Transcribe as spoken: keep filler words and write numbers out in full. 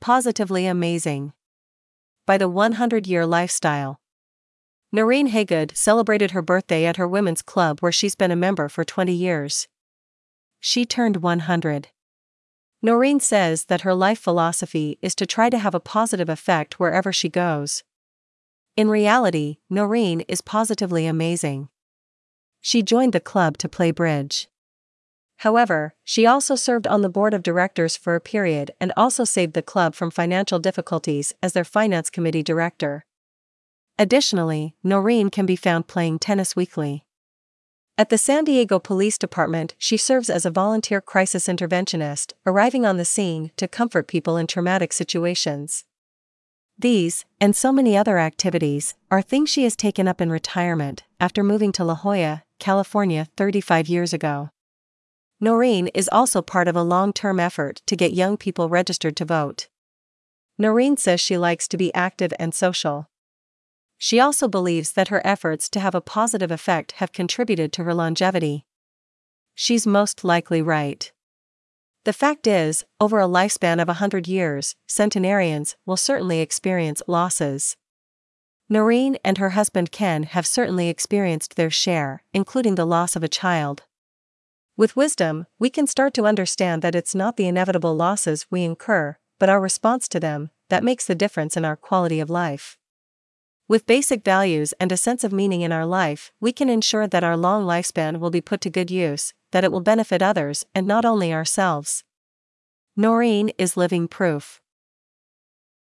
Positively Amazing by the one hundred year Lifestyle. Noreen Haygood celebrated her birthday at her women's club where she's been a member for twenty years. She turned one hundred. Noreen says that her life philosophy is to try to have a positive effect wherever she goes. In reality, Noreen is positively amazing. She joined the club to play bridge. However, she also served on the board of directors for a period and also saved the club from financial difficulties as their finance committee director. Additionally, Noreen can be found playing tennis weekly. At the San Diego Police Department, she serves as a volunteer crisis interventionist, arriving on the scene to comfort people in traumatic situations. These, and so many other activities, are things she has taken up in retirement after moving to La Jolla, California thirty-five years ago. Noreen is also part of a long-term effort to get young people registered to vote. Noreen says she likes to be active and social. She also believes that her efforts to have a positive effect have contributed to her longevity. She's most likely right. The fact is, over a lifespan of a hundred years, centenarians will certainly experience losses. Noreen and her husband Ken have certainly experienced their share, including the loss of a child. With wisdom, we can start to understand that it's not the inevitable losses we incur, but our response to them, that makes the difference in our quality of life. With basic values and a sense of meaning in our life, we can ensure that our long lifespan will be put to good use, that it will benefit others and not only ourselves. Noreen is living proof.